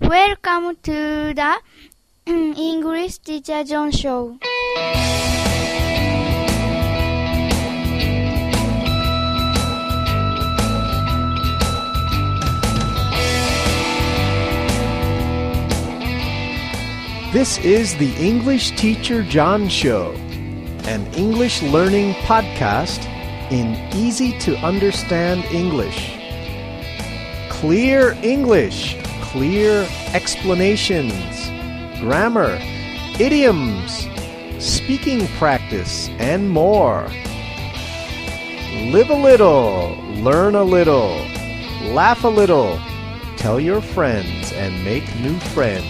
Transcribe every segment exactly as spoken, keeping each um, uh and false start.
Welcome to the English Teacher John Show. This is the English Teacher John Show, an English learning podcast in easy-to-understand English. Clear English, clear explanations, grammar, idioms, speaking practice, and more. Live a little, learn a little, laugh a little, tell your friends, and make new friends.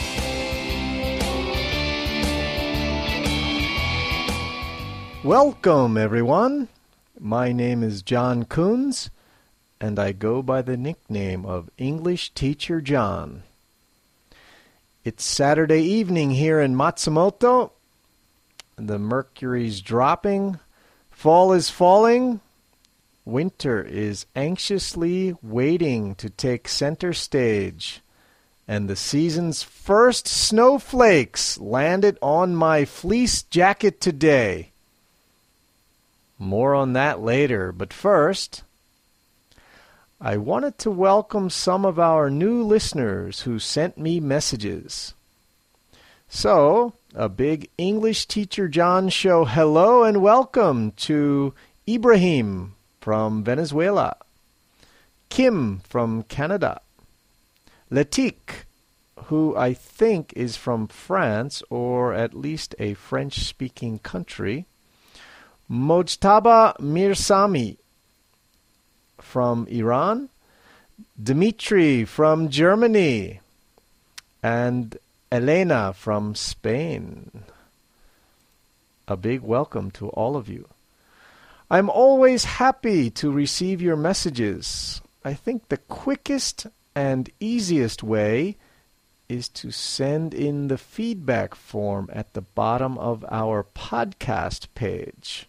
Welcome, everyone. My name is John Coons, and I go by the nickname of English Teacher John. It's Saturday evening here in Matsumoto. The mercury's dropping. Fall is falling. Winter is anxiously waiting to take center stage. And the season's first snowflakes landed on my fleece jacket today. More on that later, but first, I wanted to welcome some of our new listeners who sent me messages. So, a big English Teacher John Show hello and welcome to Ibrahim from Venezuela, Kim from Canada, Letik, who I think is from France or at least a French-speaking country, Mojtaba Mirsami from Iran, Dmitry from Germany, and Elena from Spain. A big welcome to all of you. I'm always happy to receive your messages. I think the quickest and easiest way is to send in the feedback form at the bottom of our podcast page.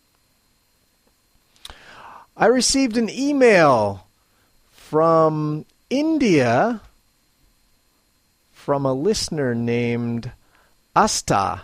I received an email from India from a listener named Asta.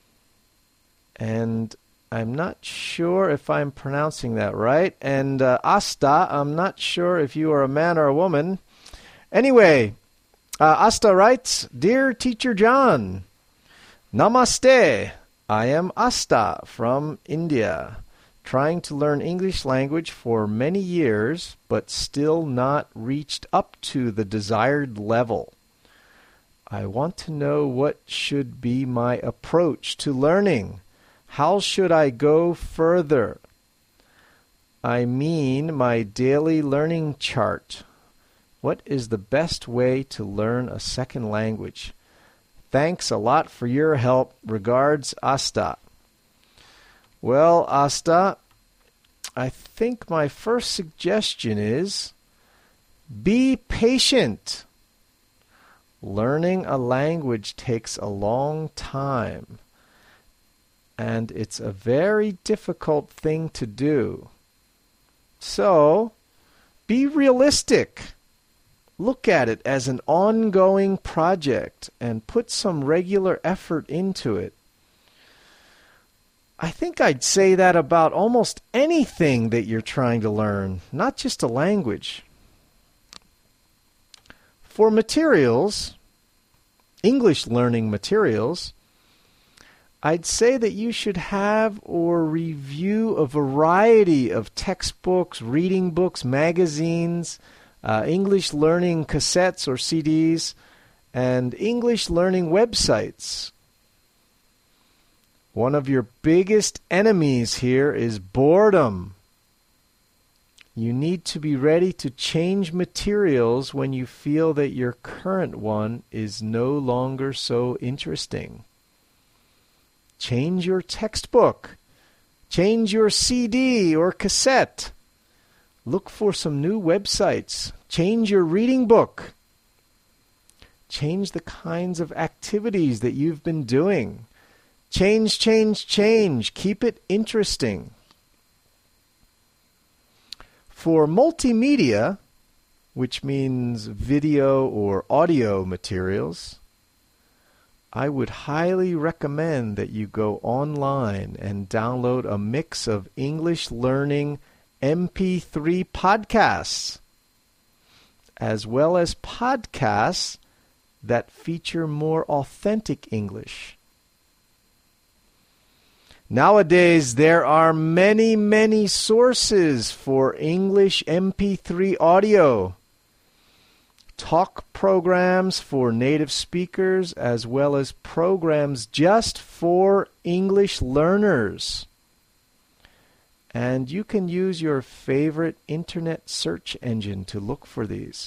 And I'm not sure if I'm pronouncing that right. And uh, Asta, I'm not sure if you are a man or a woman. Anyway, uh, Asta writes, Dear Teacher John, Namaste. I am Asta from India, trying to learn English language for many years, but still not reached up to the desired level. I want to know what should be my approach to learning. How should I go further? I mean my daily learning chart. What is the best way to learn a second language? Thanks a lot for your help. Regards, Asta. Well, Asta, I think my first suggestion is be patient. Learning a language takes a long time, and it's a very difficult thing to do. So, be realistic. Look at it as an ongoing project and put some regular effort into it. I think I'd say that about almost anything that you're trying to learn, not just a language. For materials, English learning materials, I'd say that you should have or review a variety of textbooks, reading books, magazines, uh, English learning cassettes or C Ds, and English learning websites. One of your biggest enemies here is boredom. You need to be ready to change materials when you feel that your current one is no longer so interesting. Change your textbook. Change your C D or cassette. Look for some new websites. Change your reading book. Change the kinds of activities that you've been doing. Change, change, change. Keep it interesting. For multimedia, which means video or audio materials, I would highly recommend that you go online and download a mix of English learning M P three podcasts, as well as podcasts that feature more authentic English. Nowadays, there are many, many sources for English M P three audio. Talk programs for native speakers, as well as programs just for English learners. And you can use your favorite internet search engine to look for these.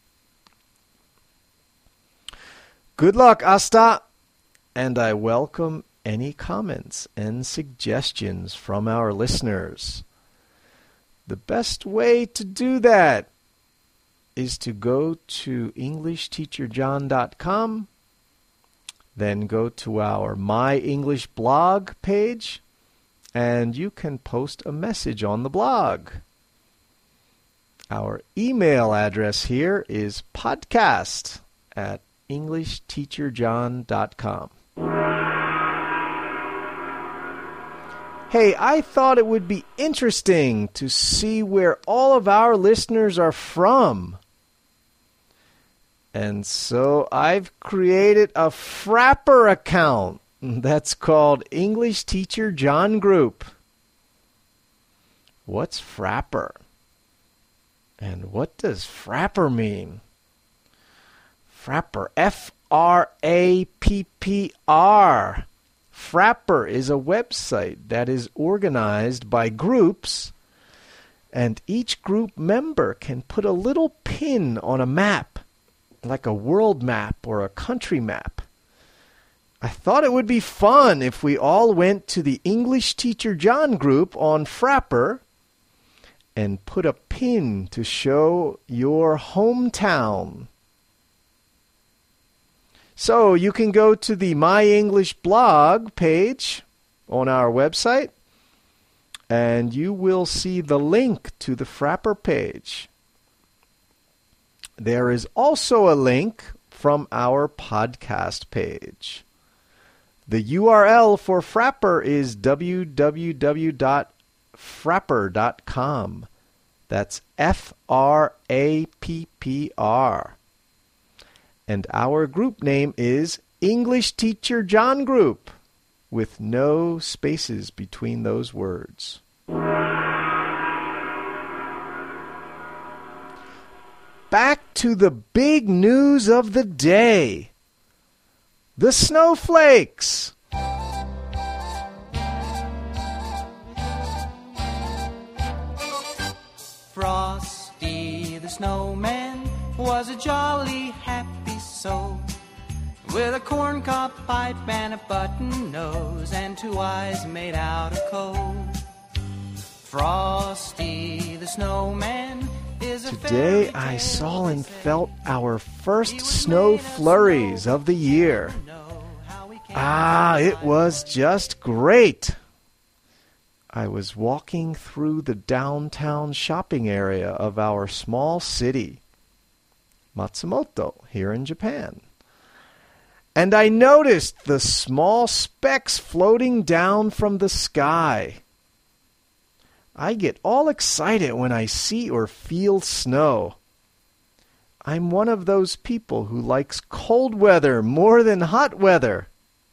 Good luck, Asta! And I welcome any comments and suggestions from our listeners. The best way to do that is to go to English Teacher John dot com, then go to our My English blog page, and you can post a message on the blog. Our email address here is podcast at English Teacher John dot com. Hey, I thought it would be interesting to see where all of our listeners are from. And so I've created a Frapper account that's called English Teacher John Group. What's Frapper? And what does Frapper mean? Frapper, F R A P P R. Frapper is a website that is organized by groups, and each group member can put a little pin on a map, like a world map or a country map. I thought it would be fun if we all went to the English Teacher John group on Frapper and put a pin to show your hometown. So you can go to the My English blog page on our website, and you will see the link to the Frapper page. There is also a link from our podcast page. The U R L for Frapper is w w w dot frapper dot com. That's F R A P P R. And our group name is English Teacher John Group, with no spaces between those words. Back to the big news of the day. The snowflakes. Frosty the snowman was a jolly happy soul, with a corncob pipe and a button nose and two eyes made out of coal. Frosty the snowman is a Today I saw and felt our first snow flurries of the year. Ah, it was just great. I was walking through the downtown shopping area of our small city, Matsumoto, here in Japan. And I noticed the small specks floating down from the sky. I get all excited when I see or feel snow. I'm one of those people who likes cold weather more than hot weather.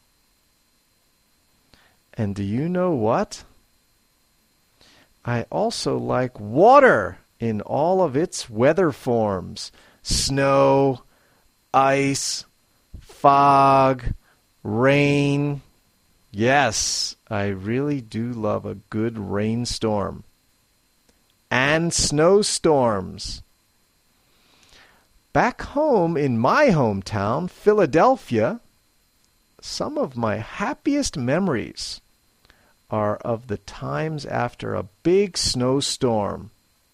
And do you know what? I also like water in all of its weather forms. Snow, ice, fog, rain. Yes, I really do love a good rainstorm. And snowstorms. Back home in my hometown, Philadelphia, some of my happiest memories are of the times after a big snowstorm.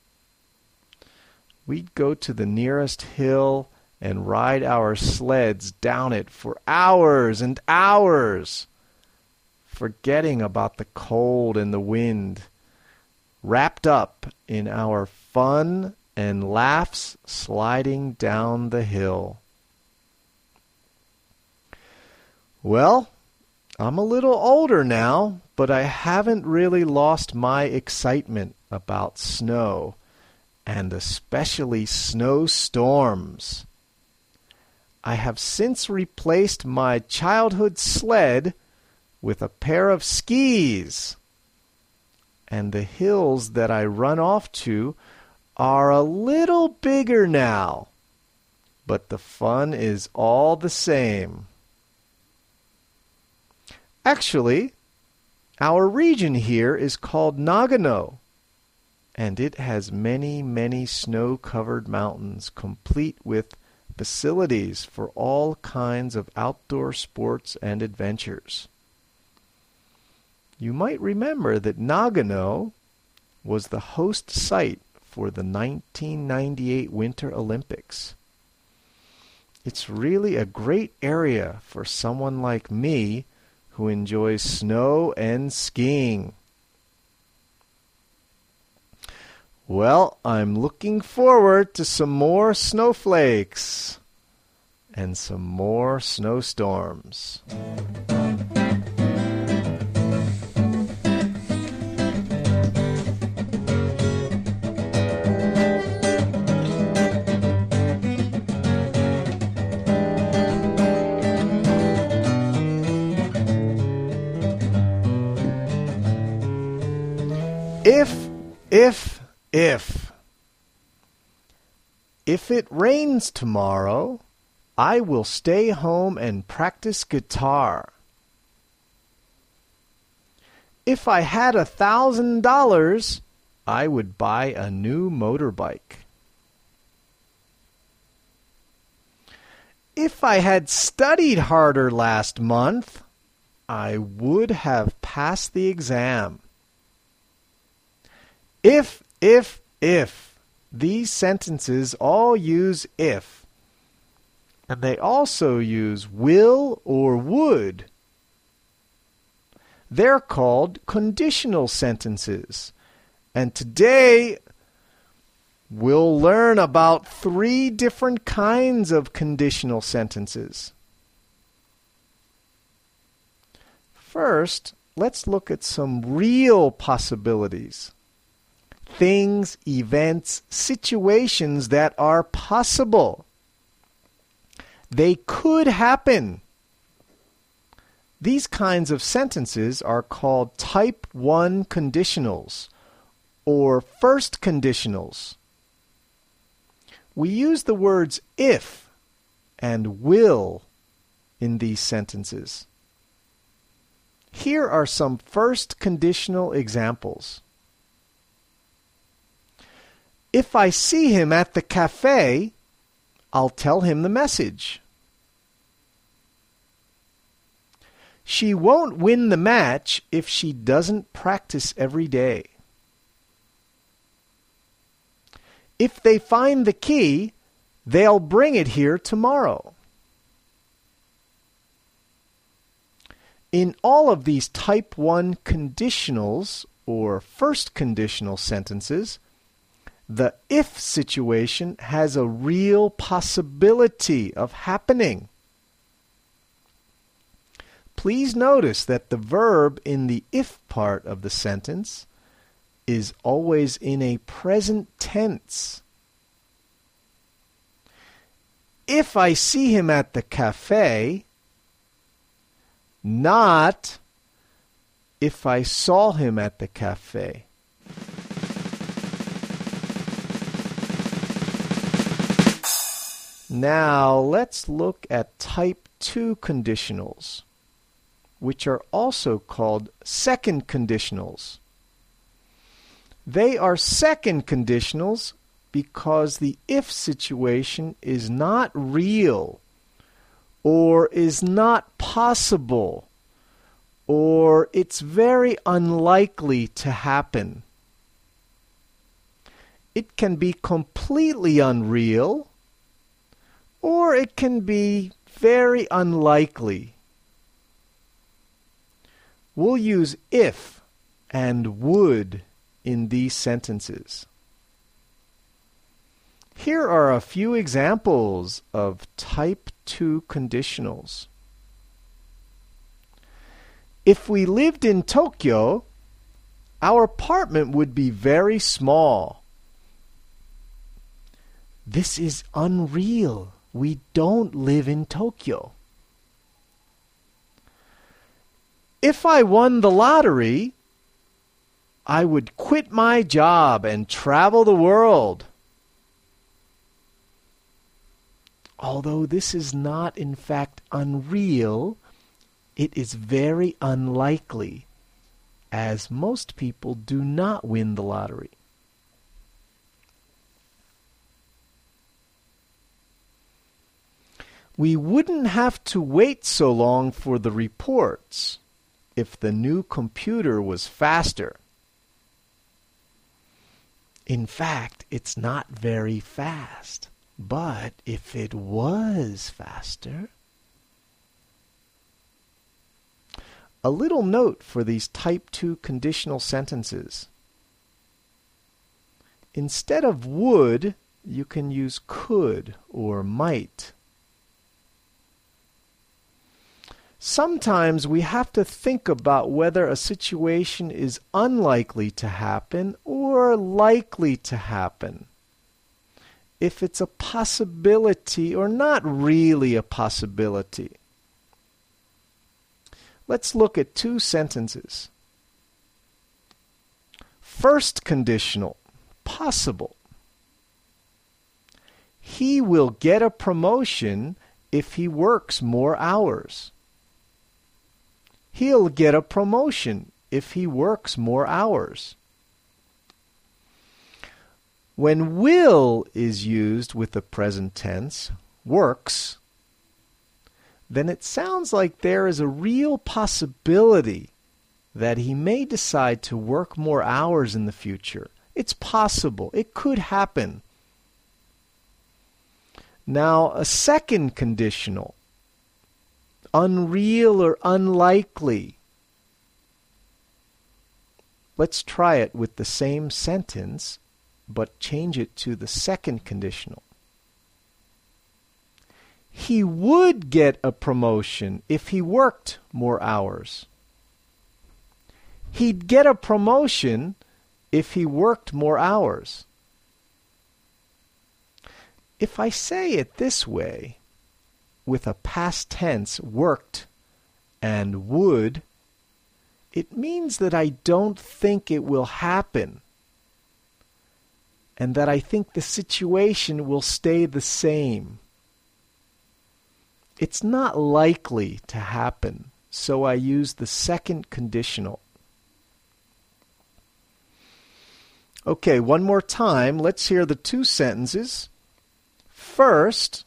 We'd go to the nearest hill and ride our sleds down it for hours and hours, forgetting about the cold and the wind, wrapped up in our fun and laughs sliding down the hill. Well, I'm a little older now, but I haven't really lost my excitement about snow, and especially snowstorms. I have since replaced my childhood sled with a pair of skis, and the hills that I run off to are a little bigger now, but the fun is all the same. Actually, our region here is called Nagano, and it has many, many snow-covered mountains, complete with facilities for all kinds of outdoor sports and adventures. You might remember that Nagano was the host site for the nineteen ninety-eight Winter Olympics. It's really a great area for someone like me who enjoys snow and skiing. Well, I'm looking forward to some more snowflakes and some more snowstorms. If, if, if. If it rains tomorrow, I will stay home and practice guitar. If I had a thousand dollars, I would buy a new motorbike. If I had studied harder last month, I would have passed the exam. If, if, if. These sentences all use if. And they also use will or would. They're called conditional sentences. And today we'll learn about three different kinds of conditional sentences. First, let's look at some real possibilities. Things, events, situations that are possible. They could happen. These kinds of sentences are called type one conditionals or first conditionals. We use the words if and will in these sentences. Here are some first conditional examples. If I see him at the cafe, I'll tell him the message. She won't win the match if she doesn't practice every day. If they find the key, they'll bring it here tomorrow. In all of these type one conditionals or first conditional sentences, the if situation has a real possibility of happening. Please notice that the verb in the if part of the sentence is always in a present tense. If I see him at the cafe, not if I saw him at the cafe. Now let's look at type two conditionals, which are also called second conditionals. They are second conditionals because the if situation is not real, or is not possible, or it's very unlikely to happen. It can be completely unreal, or it can be very unlikely. We'll use if and and would in these sentences. Here are a few examples of type two conditionals. If we lived in Tokyo, our apartment would be very small. This is unreal. We don't live in Tokyo. If I won the lottery, I would quit my job and travel the world. Although this is not in fact unreal, it is very unlikely, as most people do not win the lottery. We wouldn't have to wait so long for the reports if the new computer was faster. In fact, it's not very fast, but if it was faster... A little note for these type two conditional sentences. Instead of would, you can use could or might. Sometimes we have to think about whether a situation is unlikely to happen or likely to happen. If it's a possibility or not really a possibility. Let's look at two sentences. First conditional, possible. He will get a promotion if he works more hours. He'll get a promotion if he works more hours. When will is used with the present tense, works, then it sounds like there is a real possibility that he may decide to work more hours in the future. It's possible. It could happen. Now, a second conditional, unreal or unlikely. Let's try it with the same sentence, but change it to the second conditional. He would get a promotion if he worked more hours. He'd get a promotion if he worked more hours. If I say it this way, with a past tense, worked, and would, it means that I don't think it will happen, and that I think the situation will stay the same. It's not likely to happen, so I use the second conditional. Okay, one more time. Let's hear the two sentences. First,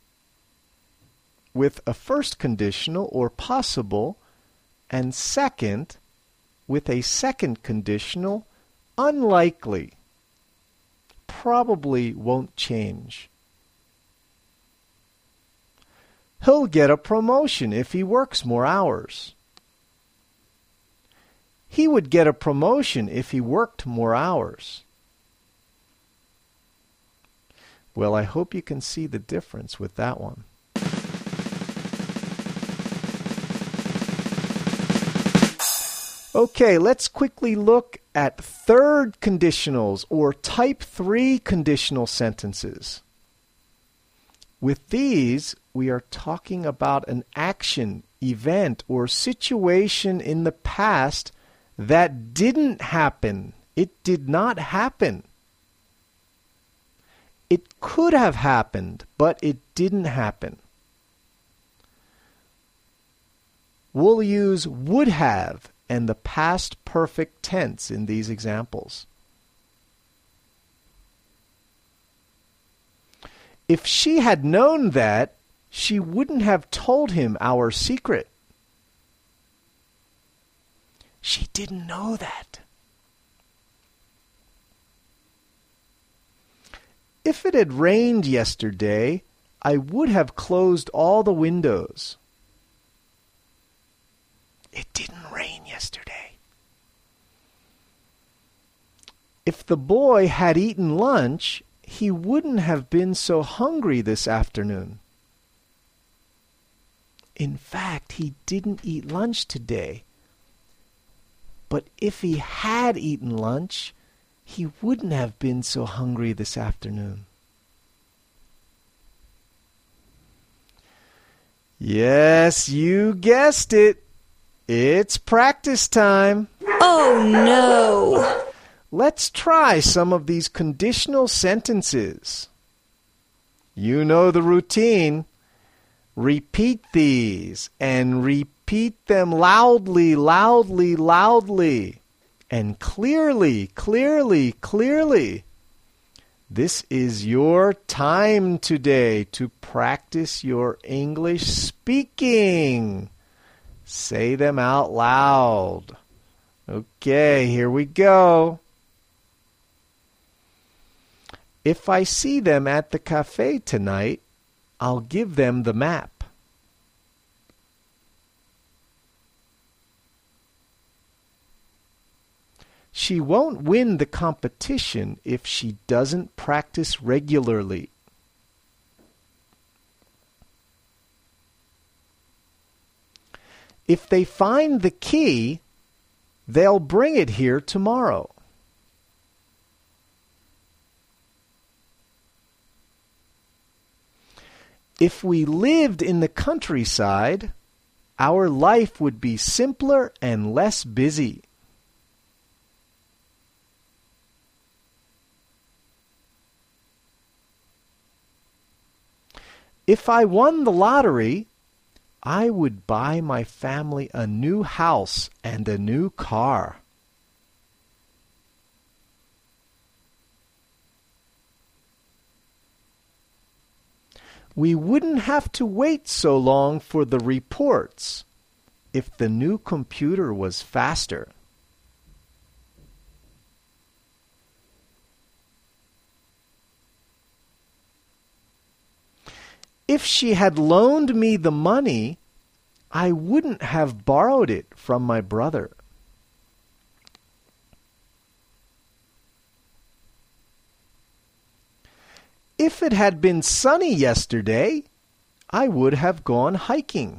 with a first conditional or possible, and second, with a second conditional, unlikely. Probably won't change. He'll get a promotion if he works more hours. He would get a promotion if he worked more hours. Well, I hope you can see the difference with that one. Okay, let's quickly look at third conditionals or type three conditional sentences. With these, we are talking about an action, event, or situation in the past that didn't happen. It did not happen. It could have happened, but it didn't happen. We'll use would have and the past perfect tense in these examples. If she had known that, she wouldn't have told him our secret. She didn't know that. If it had rained yesterday, I would have closed all the windows. It didn't rain yesterday. If the boy had eaten lunch, he wouldn't have been so hungry this afternoon. In fact, he didn't eat lunch today. But if he had eaten lunch, he wouldn't have been so hungry this afternoon. Yes, you guessed it. It's practice time. Oh, no. Let's try some of these conditional sentences. You know the routine. Repeat these and repeat them loudly, loudly, loudly, and clearly, clearly, clearly. This is your time today to practice your English speaking. Say them out loud. Okay, here we go. If I see them at the cafe tonight, I'll give them the map. She won't win the competition if she doesn't practice regularly. If they find the key, they'll bring it here tomorrow. If we lived in the countryside, our life would be simpler and less busy. If I won the lottery, I would buy my family a new house and a new car. We wouldn't have to wait so long for the reports if the new computer was faster. If she had loaned me the money, I wouldn't have borrowed it from my brother. If it had been sunny yesterday, I would have gone hiking.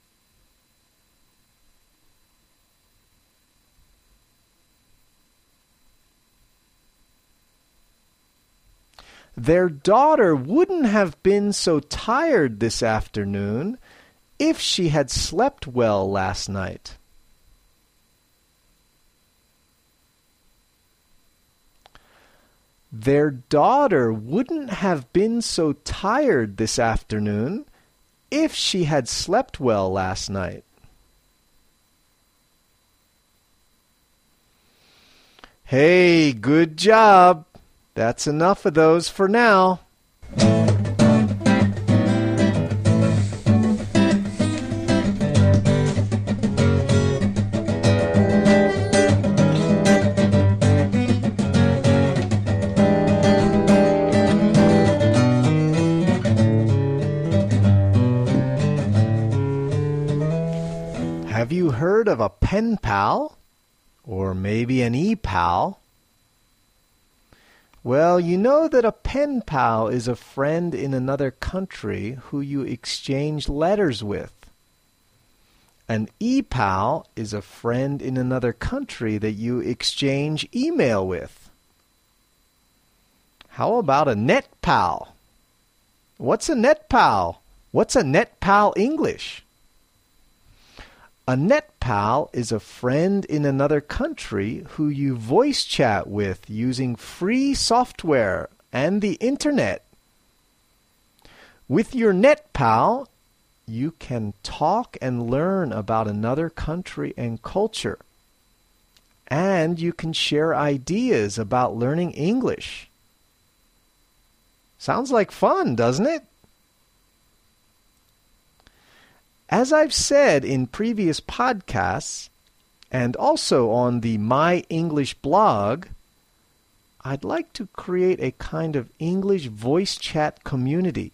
Their daughter wouldn't have been so tired this afternoon if she had slept well last night. Their daughter wouldn't have been so tired this afternoon if she had slept well last night. Hey, good job. That's enough of those for now. Have you heard of a pen pal? Or maybe an e-pal? Well, you know that a pen pal is a friend in another country who you exchange letters with. An e-pal is a friend in another country that you exchange email with. How about a net pal? What's a net pal? What's a net pal English? A net pal is a friend in another country who you voice chat with using free software and the internet. With your net pal, you can talk and learn about another country and culture. And you can share ideas about learning English. Sounds like fun, doesn't it? As I've said in previous podcasts, and also on the My English blog, I'd like to create a kind of English voice chat community.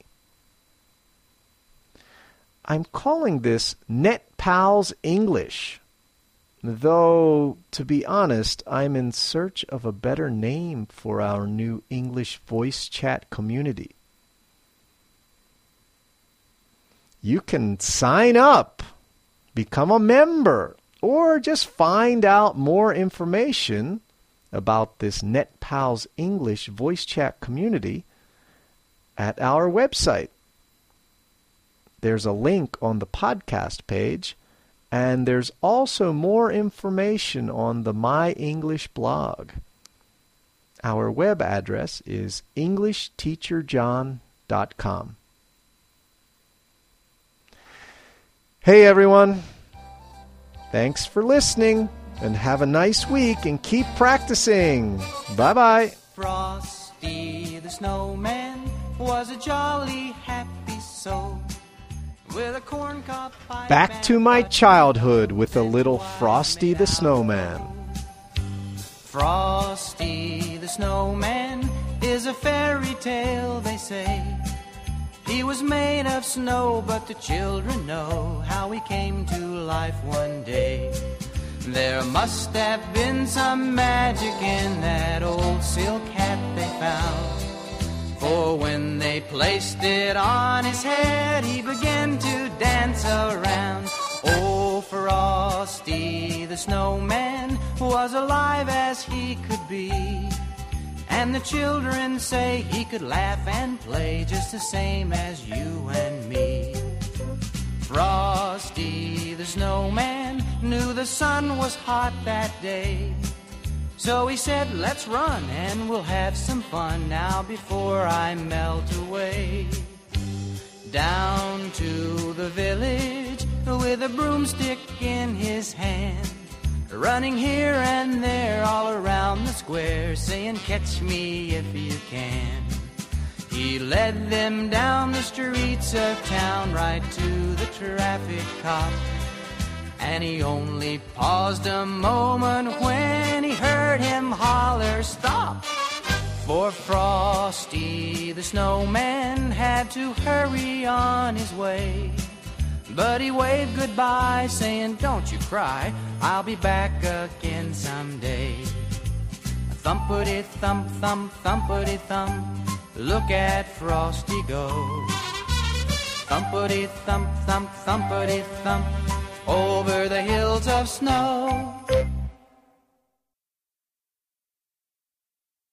I'm calling this NetPals English. Though, to be honest, I'm in search of a better name for our new English voice chat community. You can sign up, become a member, or just find out more information about this NetPals English voice chat community at our website. There's a link on the podcast page, and there's also more information on the My English blog. Our web address is english teacher john dot com. Hey everyone, thanks for listening, and have a nice week and keep practicing. Bye-bye. Frosty the snowman was a jolly happy soul with a corncob pipe. Back to my childhood with a little Frosty the Snowman. Frosty the snowman is a fairy tale, they say. He was made of snow, but the children know how he came to life one day. There must have been some magic in that old silk hat they found. For when they placed it on his head, he began to dance around. Oh, Frosty the snowman was alive as he could be. And the children say he could laugh and play just the same as you and me. Frosty the snowman knew the sun was hot that day. So he said, let's run and we'll have some fun now before I melt away. Down to the village with a broomstick in his hand, running here and there all around the square, saying, catch me if you can. He led them down the streets of town right to the traffic cop. And he only paused a moment when he heard him holler, stop! For Frosty the snowman had to hurry on his way. But he waved goodbye, saying, don't you cry, I'll be back again someday. Thumpity thump thump thumpity thump, look at Frosty go. Thumpity thump thump thumpity thump, over the hills of snow.